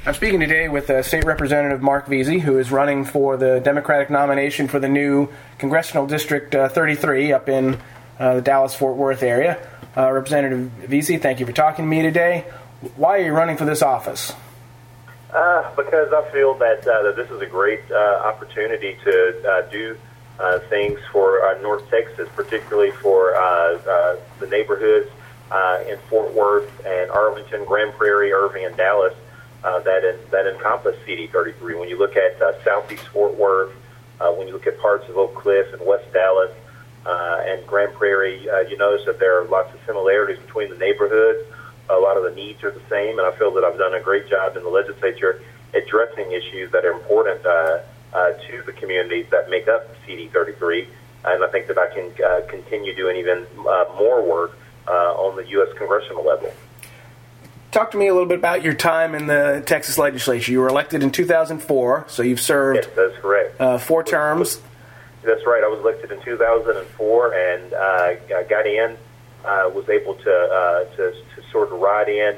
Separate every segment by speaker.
Speaker 1: I'm speaking today with State Representative Mark Veazey, who is running for the Democratic nomination for the new Congressional District 33 up in the Dallas-Fort Worth area. Representative Veazey, thank you for talking to me today. Why are you running for this office?
Speaker 2: Because I feel that this is a great opportunity to do things for North Texas, particularly for the neighborhoods in Fort Worth and Arlington, Grand Prairie, Irving, and Dallas that encompass CD 33. When you look at Southeast Fort Worth, when you look at parts of Oak Cliff and West Dallas and Grand Prairie, you notice that there are lots of similarities between the neighborhoods. A lot of the needs are the same, and I feel that I've done a great job in the legislature addressing issues that are important to the communities that make up CD 33, and I think that I can continue doing even more work on the U.S. congressional level.
Speaker 1: Talk to me a little bit about your time in the Texas legislature. You were elected in 2004, so you've served
Speaker 2: yes, that's correct.
Speaker 1: 4 terms.
Speaker 2: That's right. I was elected in 2004 and got in, was able to sort of ride in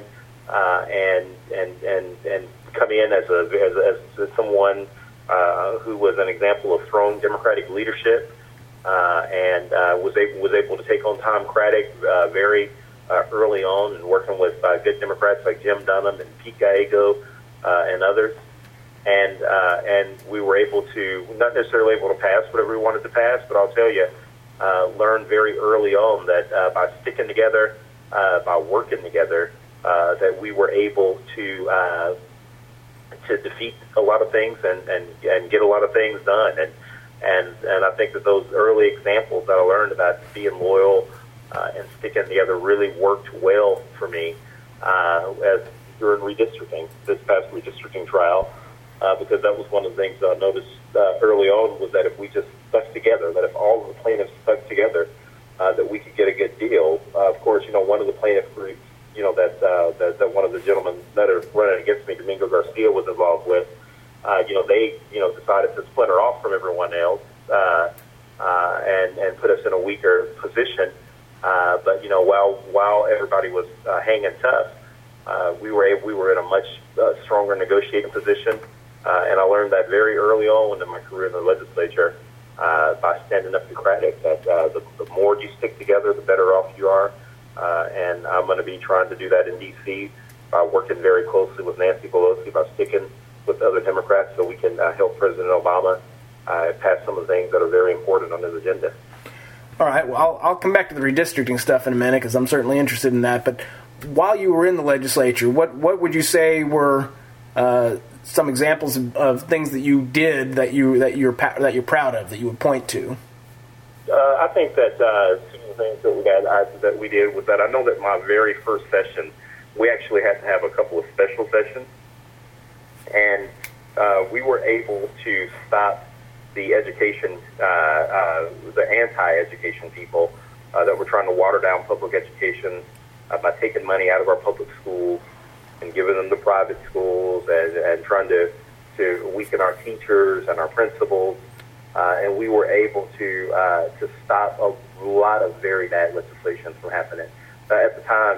Speaker 2: and come in as someone who was an example of strong Democratic leadership, and was able to take on Tom Craddick very early on, and working with good Democrats like Jim Dunham and Pete Gallego and others, and we were able to not necessarily able to pass whatever we wanted to pass, but I'll tell you, learned very early on that by sticking together, by working together, that we were able to defeat a lot of things and get a lot of things done. And I think that those early examples that I learned about being loyal and sticking together really worked well for me as during redistricting, this past redistricting trial, because that was one of the things that I noticed early on was that if we just stuck together, that if all of the plaintiffs stuck together, that we could get a good deal. Of course, one of the plaintiff groups, that one of the gentlemen that are running against me, Domingo Garcia, was involved with, they, decided to splinter off from everyone else and put us in a weaker position. But while everybody was hanging tough, we were in a much stronger negotiating position, and I learned that very early on in my career in the legislature by standing up to Craddick that the more you stick together, the better off you are. And I'm going to be trying to do that in D.C. by working very closely with Nancy Pelosi, by sticking with other Democrats so we can help President Obama pass some of the things that are very important on his agenda.
Speaker 1: All right, well, I'll come back to the redistricting stuff in a minute because I'm certainly interested in that. But while you were in the legislature, what would you say were some examples of things that you did that you're proud of, that you would point to?
Speaker 2: I think that some of the things that we did was that I know that my very first session, we actually had to have a couple of special sessions, and we were able to stop the education, the anti-education people that were trying to water down public education by taking money out of our public schools and giving them to private schools and trying to weaken our teachers and our principals. And we were able to stop a lot of very bad legislation from happening. At the time,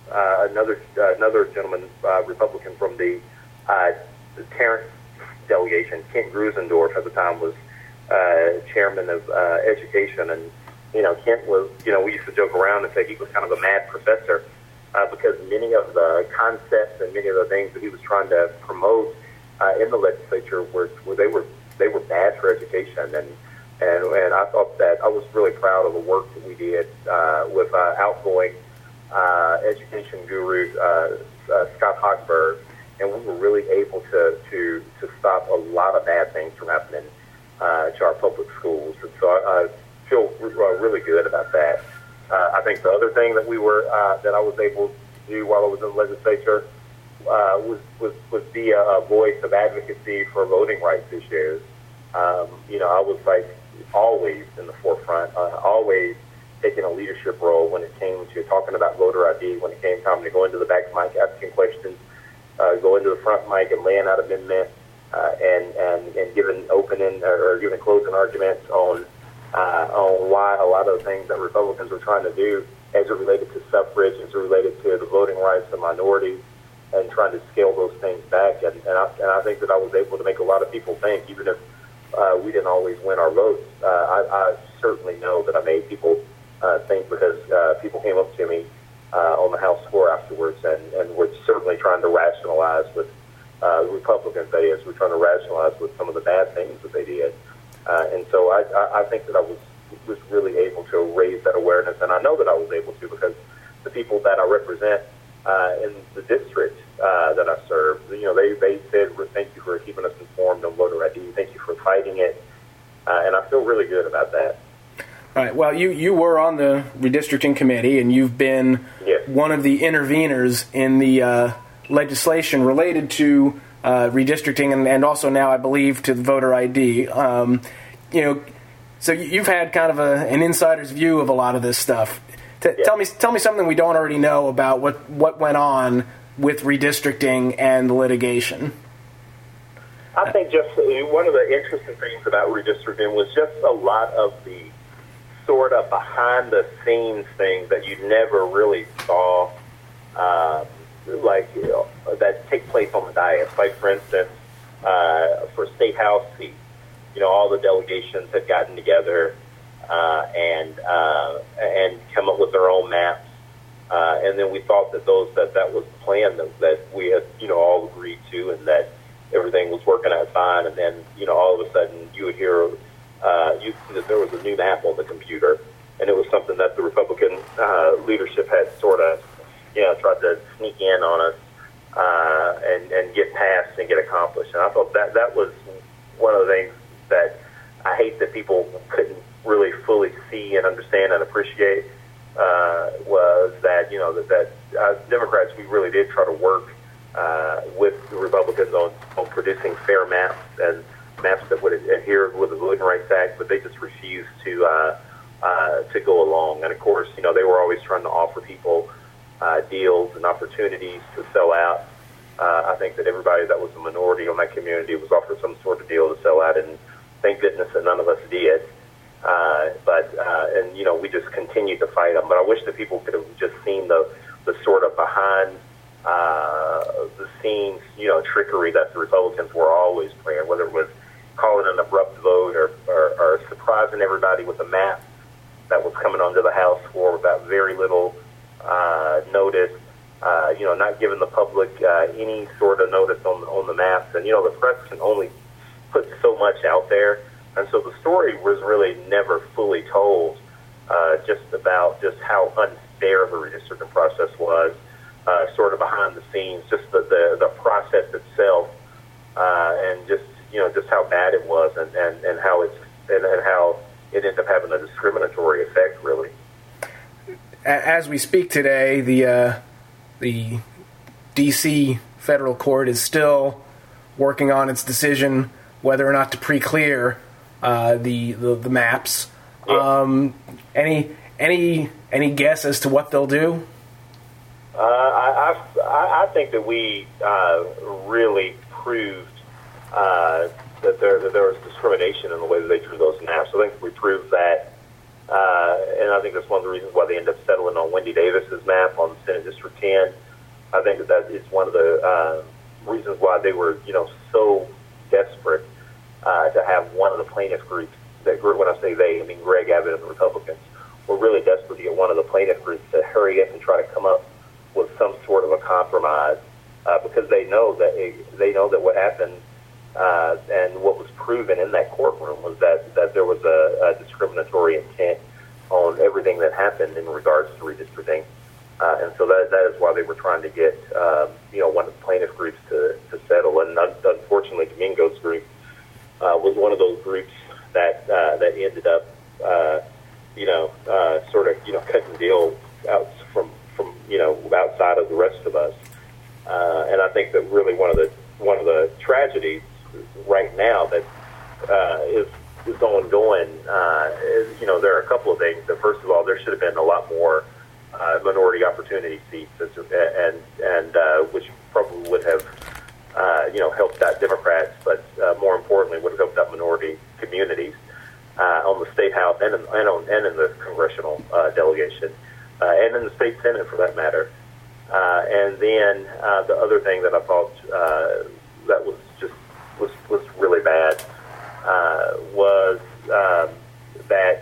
Speaker 2: another gentleman, Republican from the Tarrant delegation, Kent Grusendorf, at the time was chairman of education, and Kent was, we used to joke around and say he was kind of a mad professor because many of the concepts and many of the things that he was trying to promote in the legislature were they were bad for education, and I thought that I was really proud of the work that we did with outgoing education guru Scott Hochberg, and we were really able to stop a lot of bad things from happening to our public schools, and so I feel really good about that. I think the other thing that that I was able to do while I was in the legislature was be a voice of advocacy for voting rights issues. I was always in the forefront, always taking a leadership role when it came to talking about voter ID, when it came time to go into the back mic asking questions, go into the front mic and laying out amendments, and giving opening or giving closing arguments on why a lot of the things that Republicans were trying to do as it related to suffrage, as it related to the voting rights of minorities, and trying to scale those things back. And I think that I was able to make a lot of people think, even if we didn't always win our votes. I certainly know that I made people think, because people came up to me on the House floor afterwards and were certainly trying to rationalize with Republicans, that is, were trying to rationalize with some of the bad things that they did. And so I think that I was really able to raise that awareness, and I know that I was able to because the people that I represent in the district that I serve, they said, thank you for keeping us informed on voter ID. Thank you for fighting it. And I feel really good about that.
Speaker 1: All right. Well, you were on the redistricting committee, and you've been one of the interveners in the legislation related to redistricting, and also now, I believe, to the voter ID. So you've had kind of an insider's view of a lot of this stuff. Tell me something we don't already know about what went on with redistricting and the litigation.
Speaker 2: I think just one of the interesting things about redistricting was just a lot of the sort of behind-the-scenes things that you never really saw, that take place on the dais. Like, for instance, for State House seats, all the delegations had gotten together and come up with their own maps, and then we thought that that was the plan that we had, all agreed to, and that everything was working out fine. And then, all of a sudden, you would hear that there was a new map on the computer, and it was something that the Republican leadership had sort of, tried to sneak in on us and get passed and get accomplished. And I thought that was one of the things that I hate that people couldn't really fully see and understand and appreciate, was that, that Democrats, we really did try to work with the Republicans on producing fair maps and maps that would adhere with the Voting Rights Act, but they just refused to go along. And of course, they were always trying to offer people deals and opportunities to sell out. I think that everybody that was a minority on that community was offered some sort of deal to sell out, and thank goodness that none of us did. We just continued to fight them. But I wish that people could have just seen the sort of behind the scenes, trickery that the Republicans were always playing, whether it was calling an abrupt vote or surprising everybody with a map that was coming onto the House floor without very little notice, not giving the public any sort of notice on the maps. And, the press can only put so much out there. And so the story was really never fully told, just about just how unfair the redistricting process was, sort of behind the scenes, just the process itself, and just how bad it was, and how it ended up having a discriminatory effect, really.
Speaker 1: As we speak today, the D.C. federal court is still working on its decision whether or not to pre-clear the maps. Yeah. Any guess as to what they'll do? I think that we really proved that there was discrimination in the way that they drew those maps. I think we proved that, and I think that's one of the reasons why they ended up settling on Wendy Davis's map on Senate District 10. I think that is one of the reasons why they were, so desperate to have one of the plaintiff groups. When I say they, I mean Greg Abbott and the Republicans were really desperate to get one of the plaintiff groups to hurry up and try to come up with some sort of a compromise, because they know that what happened and what was proven in that courtroom was that there was a discriminatory intent on everything that happened in regards to redistricting, and so that is why they were trying to get one of the plaintiff groups to settle. And unfortunately, Domingo's group was one of those groups that ended up sort of cutting deals out from outside of the rest of us. And I think that really one of the tragedies right now that is ongoing is, there are a couple of things. That first of all, there should have been a lot more minority opportunity seats, and which probably would have helped out Democrats, but more importantly would have helped out minority communities on the state house and in the congressional delegation, and in the state senate for that matter.
Speaker 2: And then the other thing that I thought that was really bad was that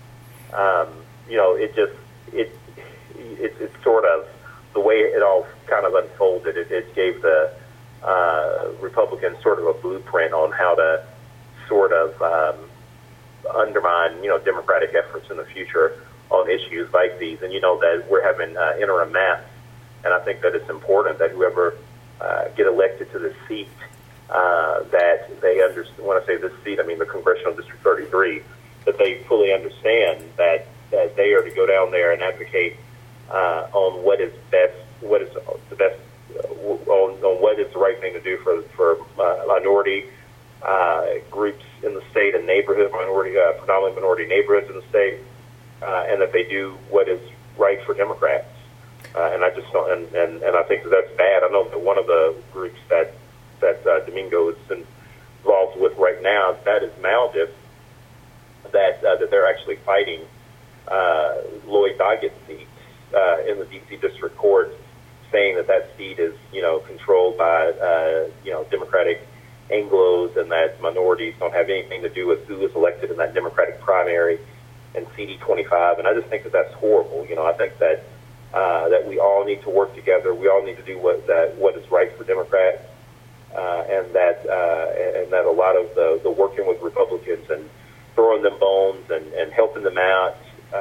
Speaker 2: it's sort of the way it all kind of unfolded. It gave the Republicans sort of a blueprint on how to sort of undermine Democratic efforts in the future on issues like these. And that we're having interim maps, and I think that it's important that whoever get elected to the seat that they understand. When I say this seat, I mean the Congressional District 33, that they fully understand that they are to go down there and advocate on what is best, what is the best, on what is the right thing to do for minority groups in the state and neighborhood, predominantly minority neighborhoods in the state, and that they do what is right for Democrats. And I just don't, and I think that's bad. I know that one of the groups that Domingo is involved with right now, that is Maldiv, that they're actually fighting Lloyd Doggett's seat in the D.C. District Court, saying that seat is controlled by Democratic Anglos, and that minorities don't have anything to do with who is elected in that Democratic primary and CD 25. And I just think that that's horrible. I think that that we all need to work together. We all need to do what is right for Democrats, and that a lot of the working with Republicans and throwing them bones and helping them out,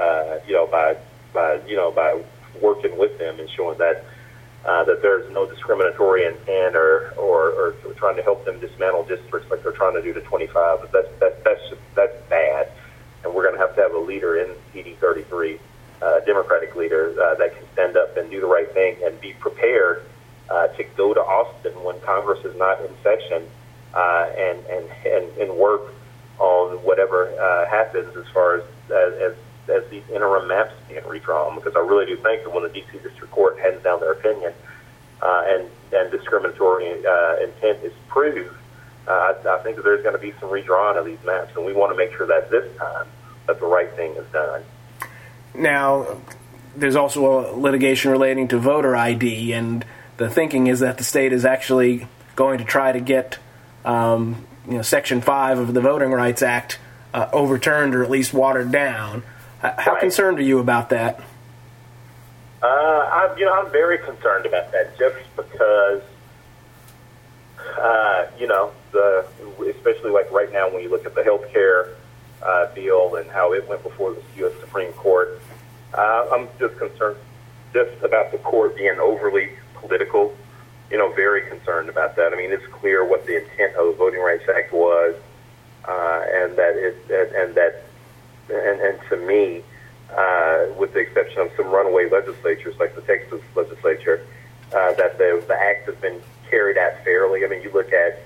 Speaker 2: by working with them and showing that there's no discriminatory intent or trying to help them dismantle districts like they're trying to do to 25. That's bad, and we're going to have a leader in CD 33, a Democratic leader that can stand up and do the right thing and be prepared to go to Austin when Congress is not in session and work on whatever happens as far as these interim maps being redrawn, because I really do think that when the D.C. District Court hands down their opinion and discriminatory intent is proved, I think that there's going to be some redrawn of these maps, and we want to make sure that this time that the right thing is done.
Speaker 1: Now, there's also a litigation relating to voter ID, and the thinking is that the state is actually going to try to get Section 5 of the Voting Rights Act overturned or at least watered down. How concerned are you about that?
Speaker 2: I'm very concerned about that, just because, especially like right now when you look at the health care bill and how it went before the U.S. Supreme Court, I'm just concerned just about the court being overly political. Very concerned about that. I mean, it's clear what the intent of the Voting Rights Act was, and to me, with the exception of some runaway legislatures like the Texas legislature, that the act has been carried out fairly. I mean, you look at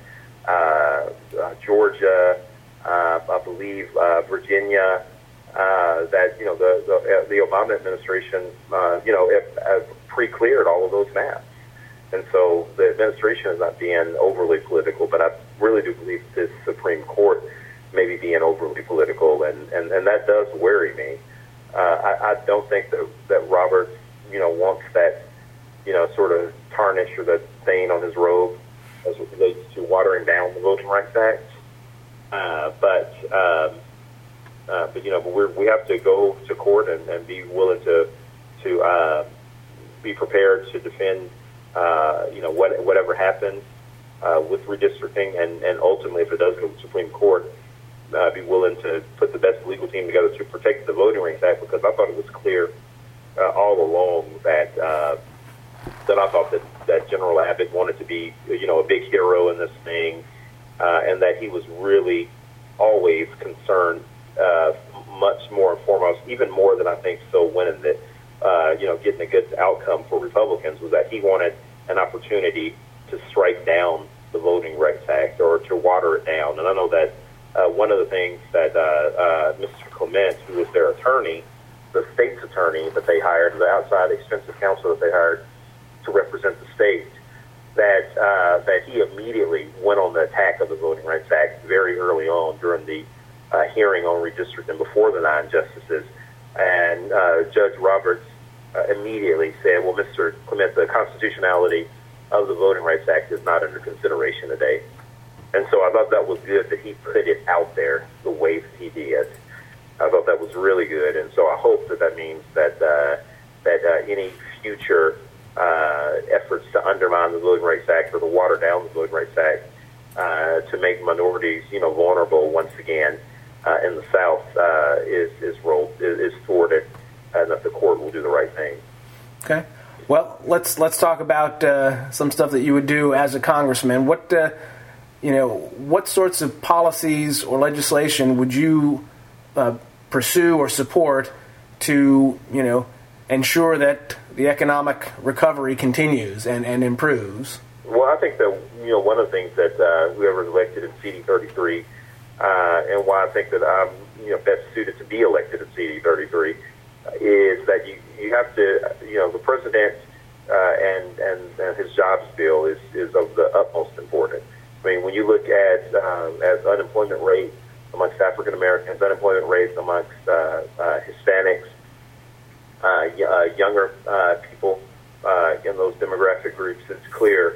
Speaker 2: Georgia, I believe Virginia, that the Obama administration, pre-cleared all of those maps. And so the administration is not being overly political, but I really do believe this Supreme Court may be being overly political, and that does worry me. I don't think that Roberts, wants that, sort of tarnish or that stain on his robe as it relates to watering down the Voting Rights Act. But we have to go to court and be willing to be prepared to defend, whatever happens with redistricting, and ultimately, if it does go to the Supreme Court, be willing to put the best legal team together to protect the Voting Rights Act, because I thought it was clear all along that I thought that General Abbott wanted to be, a big hero in this thing, and that he was really always concerned, much more and foremost, even more than I think Phil winning it, getting a good outcome for Republicans, was that he wanted an opportunity to strike down the Voting Rights Act or to water it down. And I know that one of the things that Mr. Clement, who was their attorney, the state's attorney that they hired, the outside expensive counsel that they hired to represent the state, that he immediately went on the attack of the Voting Rights Act very early on during the hearing on redistricting before the 9 justices. And Judge Roberts immediately said, well, Mr. Clement, the constitutionality of the Voting Rights Act is not under consideration today. And so I thought that was good that he put it out there the way that he did. I thought that was really good. And so I hope that that means that any future efforts to undermine the Voting Rights Act or to water down the Voting Rights Act to make minorities, vulnerable once again in the South is thwarted, and that the court will do the right thing.
Speaker 1: Okay. Well, let's talk about some stuff that you would do as a congressman. What sorts of policies or legislation would you pursue or support to, ensure that the economic recovery continues and improves?
Speaker 2: Well, I think that, one of the things that whoever's elected in CD 33, and why I think that I'm, best suited to be elected in CD 33, is that you have to, the president and his jobs bill is of the utmost importance. I mean, when you look at as unemployment rate amongst African Americans, unemployment rates amongst Hispanics, younger people in those demographic groups, it's clear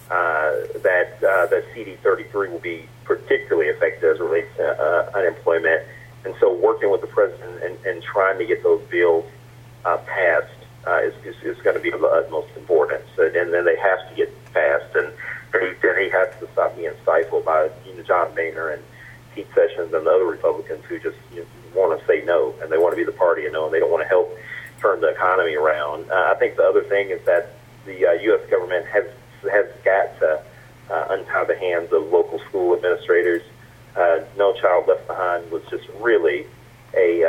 Speaker 2: that CD 33 will be particularly effective as it relates to unemployment. And so working with the president and trying to get those bills passed is going to be of the utmost importance. And then they have to get passed. And he has to stop being stifled by John Boehner and Pete Sessions and the other Republicans who just want to say no, and they want to be the party of no, and they don't want to help turn the economy around. I think the other thing is that the U.S. government has got to untie the hands of local school administrators. No Child Left Behind was just really a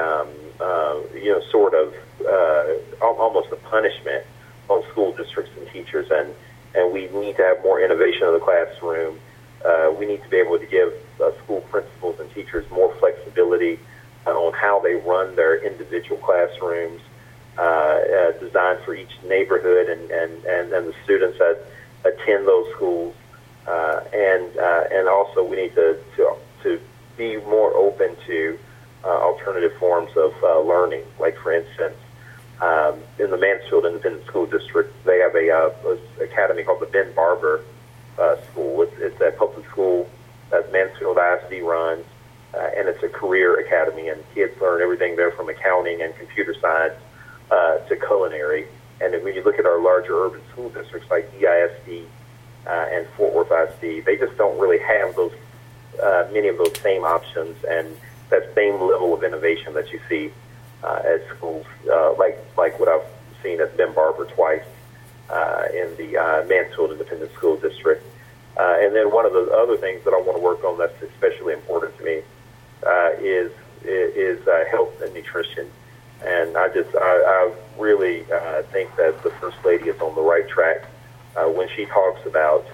Speaker 2: almost a punishment on school districts and teachers, and we need to have more innovation in the classroom. We need to be able to give school principals and teachers more flexibility on how they run their individual classrooms, designed for each neighborhood and the students that attend those schools. And also we need to be more open to alternative forms of learning. Like, for instance, in the Mansfield Independent School District, they have a academy called the Ben Barber School. It's a public school that Mansfield ISD runs, and it's a career academy, and kids learn everything there from accounting and computer science to culinary. And when you look at our larger urban school districts like EISD and Fort Worth ISD, they just don't really have those many of those same options and that same level of innovation that you see at schools like what I've seen at Ben Barber twice in the Mansfield Independent School District. And then one of the other things that I want to work on that's especially important to me is health and nutrition. And I really think that the First Lady is on the right track when she talks about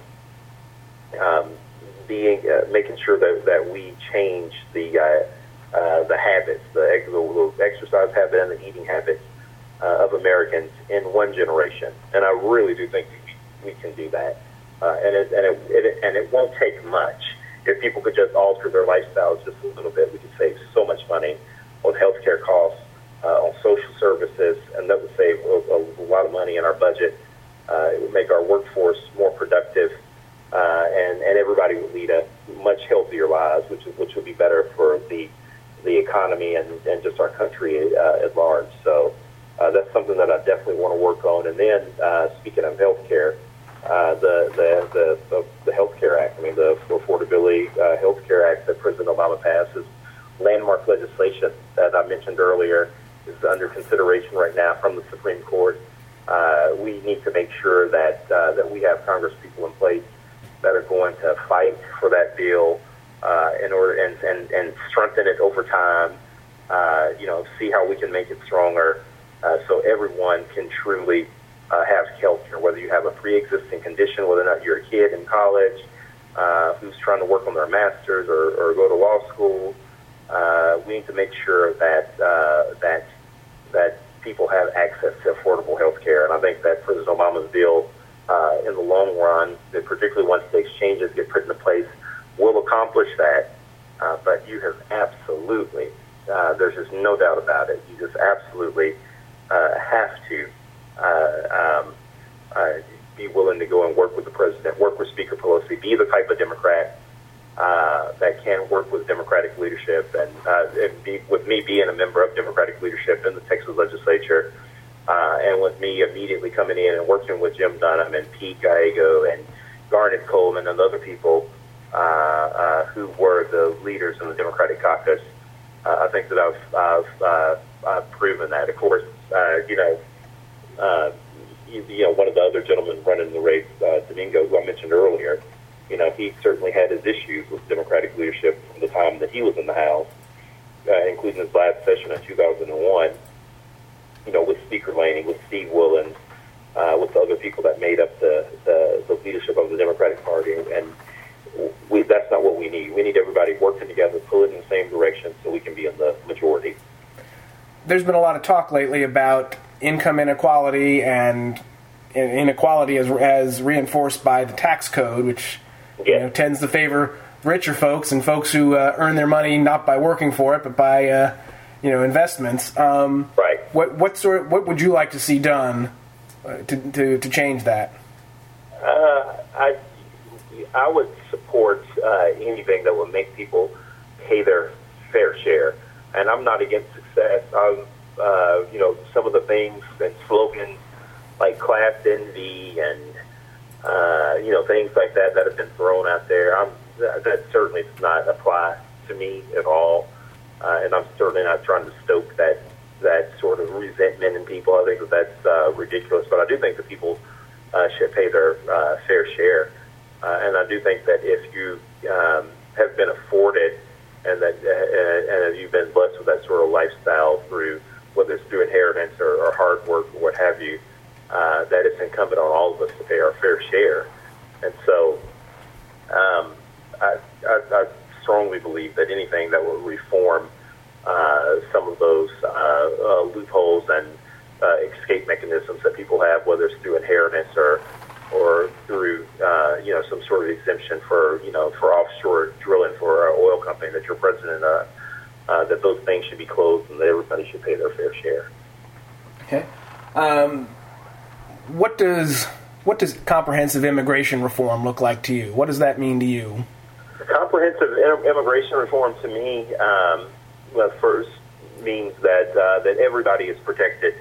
Speaker 2: making sure that we change the habits, the exercise habit and the eating habits of Americans in one generation. And I really do think we can do that. And it won't take much. If people could just alter their lifestyles just a little bit, we could save so much money on healthcare costs, on social services, and that would save a lot of money in our budget. It would make our workforce more productive, and everybody would lead a much healthier lives, which would be better for the economy and just our country at large. So that's something that I definitely want to work on. And then speaking of healthcare, the Healthcare Act, the Affordability Healthcare Act that President Obama passed is landmark legislation that I mentioned earlier, is under consideration right now from the Supreme Court. We need to make sure that we have Congress people in place that are going to fight for that bill in order and strengthen it over time. See how we can make it stronger so everyone can truly have health care, whether you have a pre-existing condition, whether or not you're a kid in college who's trying to work on their master's or go to law school. We need to make sure that people have access to affordable health care. And I think that President Obama's bill, in the long run, particularly once the exchanges get put into place, will accomplish that. But you have absolutely, there's just no doubt about it, you just absolutely have to be willing to go and work with the president, work with Speaker Pelosi, be the type of Democrat that can work with Democratic leadership, and be, with me being a member of Democratic leadership in the Texas legislature, and with me immediately coming in and working with Jim Dunham and Pete Gallego and Garnet Coleman and other people who were the leaders in the Democratic caucus. I think that I've proven that. Of course, one of the other gentlemen running the race, Domingo, who I mentioned earlier, he certainly had his issues with Democratic leadership from the time that he was in the House, including his last session in 2001, with Speaker Laney, with Steve Willens, with the other people that made up the leadership of the Democratic Party. And that's not what we need. We need everybody working together, pulling in the same direction so we can be in the majority.
Speaker 1: There's been a lot of talk lately about income inequality and inequality as reinforced by the tax code, which tends to favor richer folks and folks who earn their money not by working for it but by investments.
Speaker 2: Right.
Speaker 1: What would you like to see done to change that?
Speaker 2: I would support anything that would make people pay their fair share, and I'm not against success. Some of the things and slogans like class envy and things like that have been thrown out there. That certainly does not apply to me at all, and I'm certainly not trying to stoke that sort of resentment in people. I think that's ridiculous, but I do think that people should pay their fair share, and I do think that if you have been afforded and if you've been blessed with that sort of lifestyle through, whether it's through inheritance or hard work or what have you, that it's incumbent on all of us to pay our fair share. And so I strongly believe that anything that will reform some of those loopholes and escape mechanisms that people have, whether it's through inheritance or through some sort of exemption for offshore drilling for an oil company that you're president of, that those things should be closed and that everybody should pay their fair share.
Speaker 1: Okay. What does comprehensive immigration reform look like to you? What does that mean to you?
Speaker 2: Comprehensive immigration reform to me, first means that everybody is protected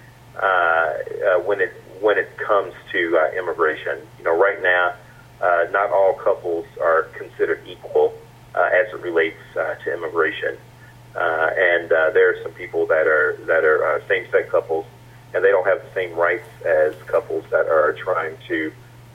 Speaker 2: when it comes to immigration. Right now, not all couples are considered equal as it relates to immigration, and there are some people that are same-sex couples, and they don't have the same rights as couples that are trying to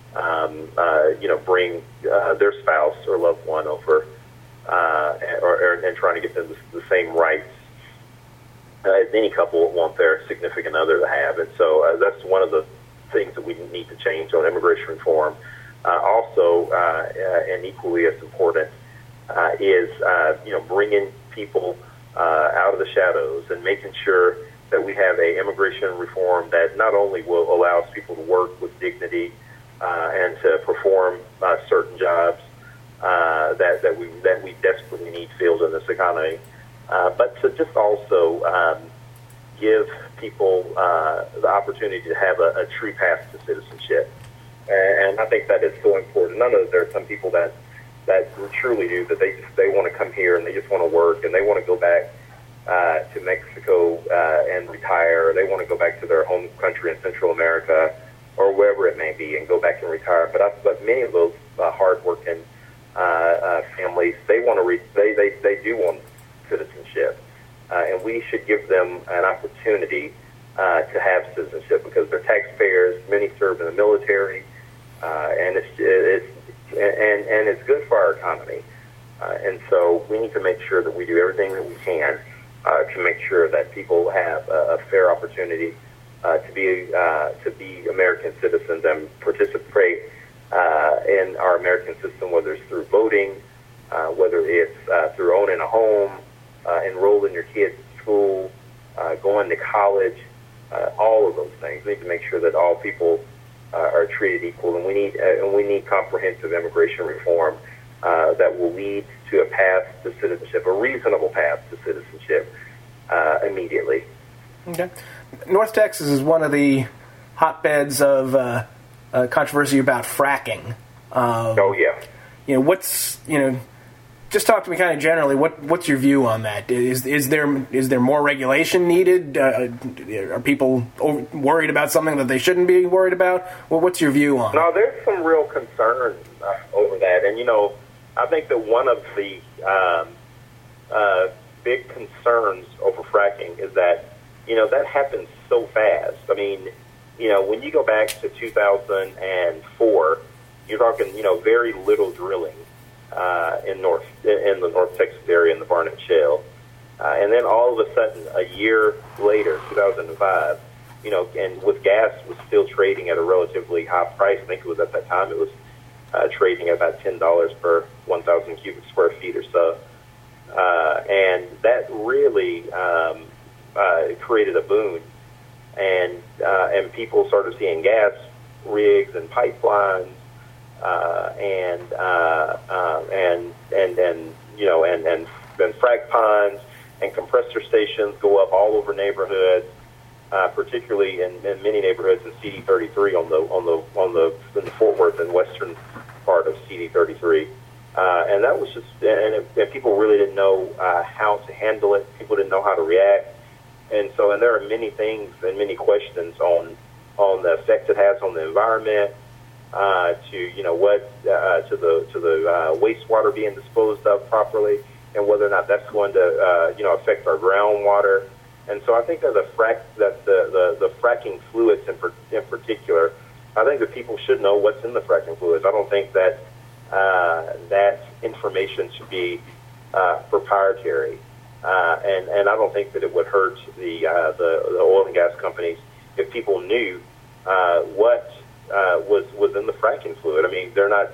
Speaker 2: bring their spouse or loved one over, and trying to get them the same rights as any couple would want their significant other to have. And so that's one of the things that we need to change on immigration reform. Also, and equally as important, is bringing people out of the shadows and making sure that we have a immigration reform that not only will allow people to work with dignity and to perform certain jobs that we desperately need filled in this economy, but to just also give people the opportunity to have a true path to citizenship. And I think that is so important. I know that there are some people that truly do, that they want to come here and they just want to work and they want to go back to Mexico and retire. Or they want to go back to their home country in Central America or wherever it may be and go back and retire. But many of those hardworking families, they do want citizenship, and we should give them an opportunity to have citizenship because they're taxpayers. Many serve in the military, and it's good for our economy. And so we need to make sure that we do everything that we can to make sure that people have a fair opportunity to be American citizens and participate in our American system, whether it's through voting, whether it's through owning a home, enrolling your kids in school, going to college, all of those things. We need to make sure that all people are treated equal, and we need comprehensive immigration reform that will lead to a path to citizenship, a reasonable path to citizenship immediately.
Speaker 1: Okay. North Texas is one of the hotbeds of controversy about fracking.
Speaker 2: Oh yeah.
Speaker 1: Just talk to me kind of generally. What's your view on that? Is there more regulation needed? Are people worried about something that they shouldn't be worried about? Well, what's your view on it?
Speaker 2: No, there's some real concern over that, and I think that one of the big concerns over fracking is that that happens so fast. I mean, when you go back to 2004, you're talking very little drilling in the North Texas area in the Barnett Shale, and then all of a sudden, a year later, 2005, and with gas was still trading at a relatively high price. I think it was at that time it was trading at about $10 per 1,000 cubic square feet or so, and that really created a boom, and people started seeing gas rigs and pipelines. And frac ponds and compressor stations go up all over neighborhoods, particularly in many neighborhoods in CD33 in the Fort Worth and western part of CD33, and that was just and people really didn't know how to handle it. People didn't know how to react, and there are many things and many questions on the effects it has on the environment. To the wastewater being disposed of properly, and whether or not that's going to affect our groundwater. And so I think that the fracking fluids in particular, I think that people should know what's in the fracking fluids. I don't think that that information should be proprietary, and I don't think that it would hurt the oil and gas companies if people knew what was in the fracking fluid. I mean, they're not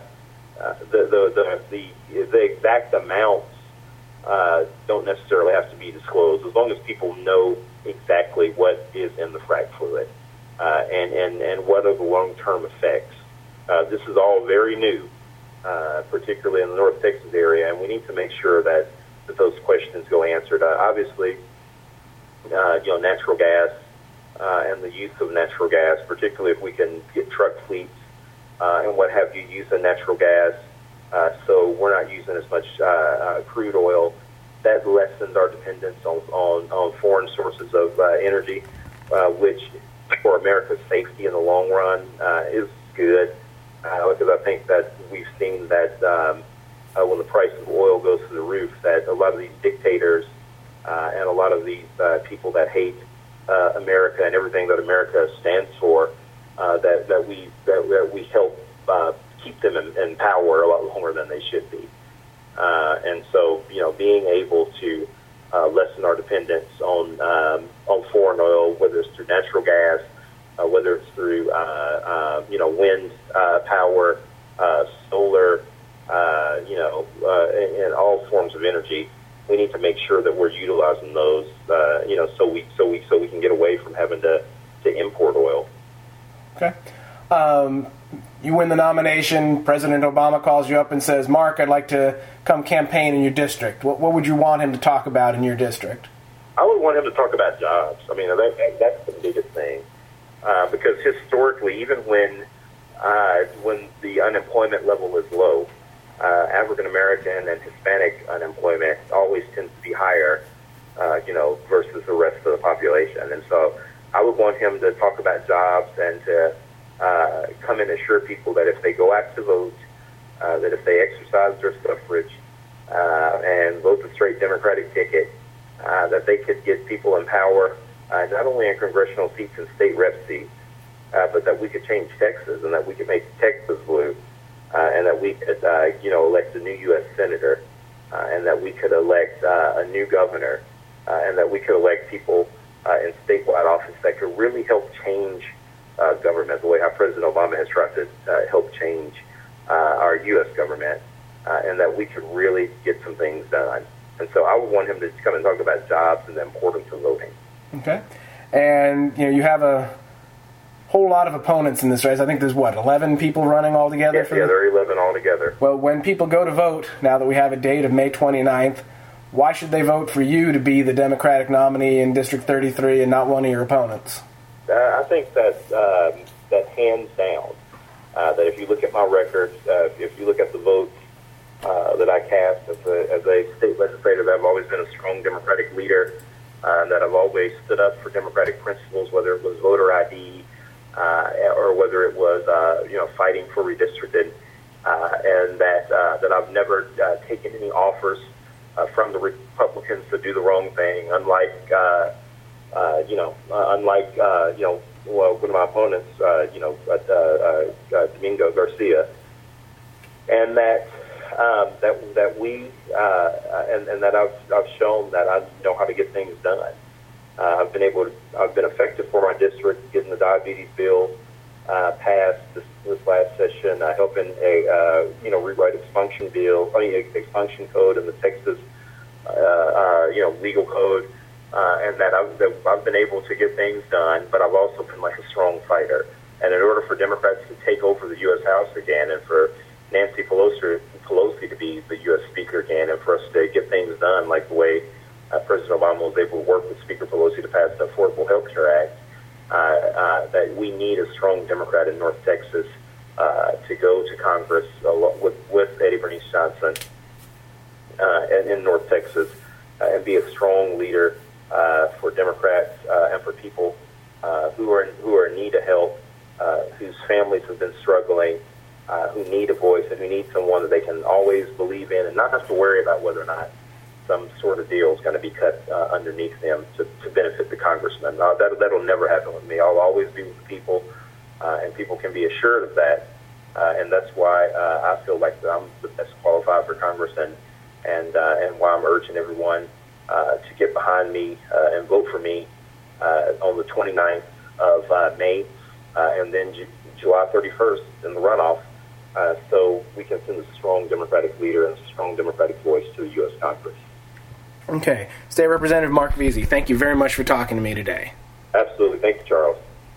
Speaker 2: the exact amounts don't necessarily have to be disclosed, as long as people know exactly what is in the frac fluid and what are the long-term effects. This is all very new, particularly in the North Texas area, and we need to make sure that those questions go answered. Obviously, natural gas. And the use of natural gas, particularly if we can get truck fleets and what have you using natural gas, so we're not using as much crude oil. That lessens our dependence on foreign sources of energy, which for America's safety in the long run is good, because I think that we've seen that when the price of oil goes through the roof, that a lot of these dictators and a lot of these people that hate America and everything that America stands for, that we help keep them in power a lot longer than they should be. And so, being able to lessen our dependence on foreign oil, whether it's through natural gas, whether it's through wind power, solar, and all forms of energy. We need to make sure that we're utilizing those, so we can get away from having to import oil.
Speaker 1: Okay. You win the nomination. President Obama calls you up and says, "Mark, I'd like to come campaign in your district." What would you want him to talk about in your district?
Speaker 2: I would want him to talk about jobs. I mean, that's the biggest thing, because historically, even when the unemployment level is low, African American and Hispanic unemployment always tends to be higher, versus the rest of the population. And so I would want him to talk about jobs and to come and assure people that if they go out to vote, that if they exercise their suffrage and vote the straight Democratic ticket, that they could get people in power, not only in congressional seats and state rep seats, but that we could change Texas and that we could make Texas blue. And that we could, elect a new U.S. senator, and that we could elect a new governor, and that we could elect people in statewide office that could really help change government, the way how President Obama has tried to help change our U.S. government, and that we could really get some things done. And so I would want him to come and talk about jobs and the importance of voting.
Speaker 1: Okay. And, you have a whole lot of opponents in this race. I think there's, 11 people running altogether?
Speaker 2: Yes, there are 11 altogether.
Speaker 1: Well, when people go to vote, now that we have a date of May 29th, why should they vote for you to be the Democratic nominee in District 33 and not one of your opponents?
Speaker 2: I think that that hands down, that if you look at my record, if you look at the votes that I cast as a state legislator, that I've always been a strong Democratic leader, that I've always stood up for Democratic principles, whether it was voter ID or whether it was fighting for redistricting, and that I've never taken any offers from the Republicans to do the wrong thing, unlike one of my opponents, Domingo Garcia, and that we and that I've shown that I know how to get things done. I've been effective for my district, getting the diabetes bill passed this last session, helping rewrite expunction expunction code in the Texas legal code, and that I've been able to get things done. But I've also been like a strong fighter. And in order for Democrats to take over the U.S. House again, and for Nancy Pelosi to be the U.S. Speaker again, and for us to get things done like the way President Obama was able to work with Speaker Pelosi to pass the Affordable Health Care Act, that we need a strong Democrat in North Texas to go to Congress with Eddie Bernice Johnson in North Texas and be a strong leader for Democrats and for people who are in need of help, whose families have been struggling, who need a voice and who need someone that they can always believe in and not have to worry about whether or not some sort of deal is going to be cut underneath them to benefit the congressman. That'll never happen with me. I'll always be with the people, and people can be assured of that. And that's why I feel like I'm the best qualified for Congress, and why I'm urging everyone to get behind me and vote for me on the 29th of May, and then July 31st in the runoff, so we can send a strong Democratic leader and a strong Democratic voice to the U.S. Congress.
Speaker 1: Okay. State Representative Mark Veazey, thank you very much for talking to me today.
Speaker 2: Absolutely. Thank you, Charles.